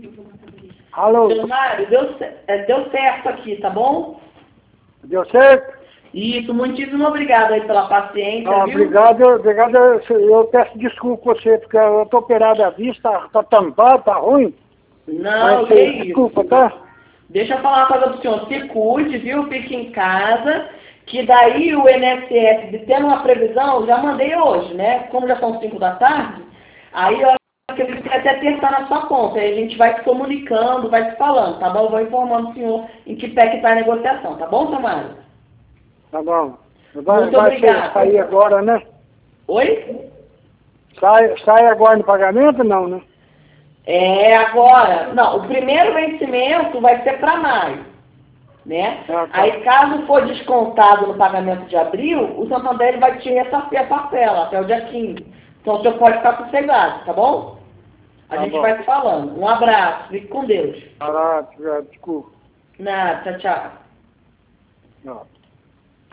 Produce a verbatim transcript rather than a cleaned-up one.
Alô? Seu Mário, deu, ce- é, deu certo aqui, tá bom? Deu certo? Isso, muitíssimo obrigado aí pela paciência, Ah, viu? obrigado, obrigado. Eu, eu peço desculpa a você, porque eu tô operado à vista, tá, tá tampado, tá ruim. Não, Mas que eh, isso. desculpa, tá? Deixa eu falar uma coisa pro senhor. Se cuide, viu? Fique em casa. Que daí o I N S S, de tendo uma previsão, já mandei hoje, né? Como já são cinco da tarde, aí eu acho que ele vai até acertar na sua conta. Aí a gente vai se comunicando, vai se falando, tá bom? Eu vou informando o senhor em que pé que tá a negociação, tá bom, Samara? Tá bom. Vai, Muito vai ser- obrigada. sair agora, né? Oi? Sai, sai agora no pagamento, não, né? É, agora, não, o primeiro vencimento vai ser para maio, né? Ah, tá. Aí, caso for descontado no pagamento de abril, o Santander ele vai te ressarcir a parcela até o dia quinze. Então, o senhor pode ficar sossegado, tá bom? A Tá gente bom. vai se falando. Um abraço, fique com Deus. Ah, desculpa. Nada, tchau, tchau. Não.